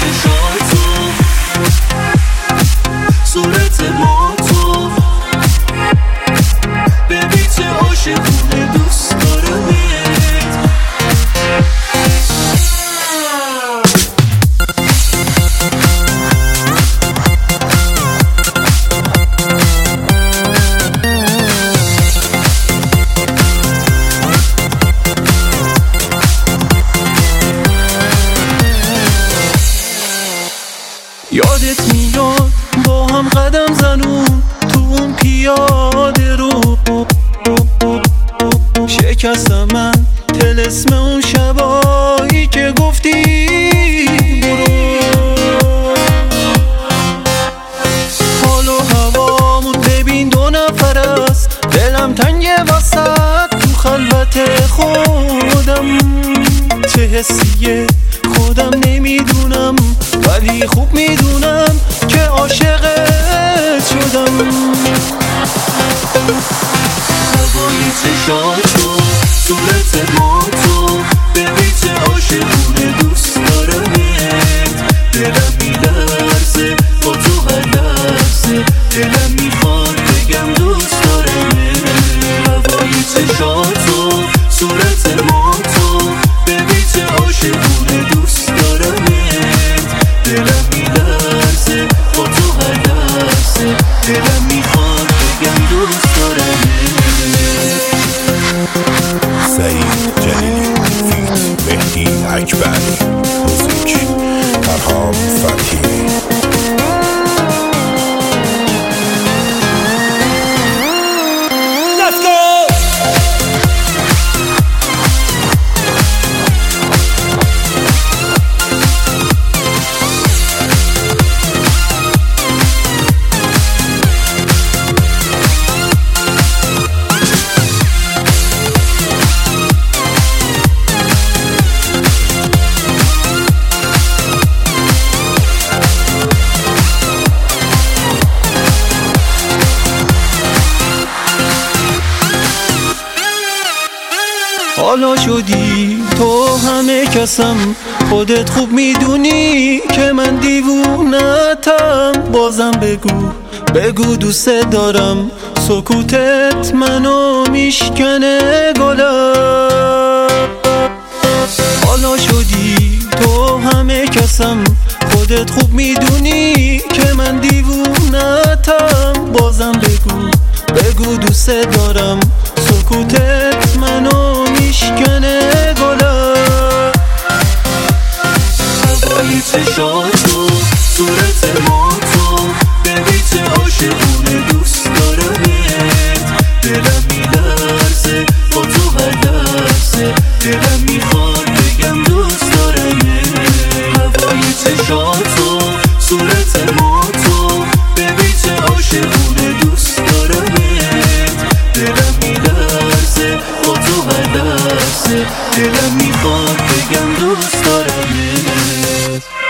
چشاتو، صورت ماتو، ببین چه عاشقونه دوست دارمت. یادت میاد با هم قدم زنون تو اون پیاده رو، شکستم من طلسم اون شبایی که گفتی برو. حال و هوامون ببین دو نفر است، دلم تنگ وسط تو خلوت خودم. چه حسیه خودم نمیدونم، ولی خوب میدونم که عاشقت شدم. هوای چشاتو، صورت ماتو، ببین چه عاشقونه دوست دارمت. دلم میلرزه با تو هر لحظه، دلم میخواد بگم دوست دارمت. هوای چشاتو، صورت ماتو، ببین چه عاشقونه دوست دارمت. دلم میلرزه با تو هر لحظه، دلم میخواد بگم دوست دارمت. سعید جلیلی فیت مهدی اکبر، موزیک فرهام فتحی. حالا شدی تو همه کسم، خودت خوب میدونی که من دیوونتم. بازم بگو دوست دارم، سکوتت منو میشکنه گلم. حالا شدی تو همه کسم، خودت خوب میدونی که من دیوونتم. بازم بگو دوست دارم، سکوتت منو میشکنه گلم. هوای چشاتو، صورت ماتو، ببین چه عاشقونه دوست دارمت. دلم میلرزه با تو هر لحظه، دلم میخواد بگم دوست دارمت. هوای چشاتو، صورت ماتو، ببین چه عاشقونه دوست دارمت. دلم میلرزه با تو هر لحظه، دلم میخواد بگم دوست دارمت.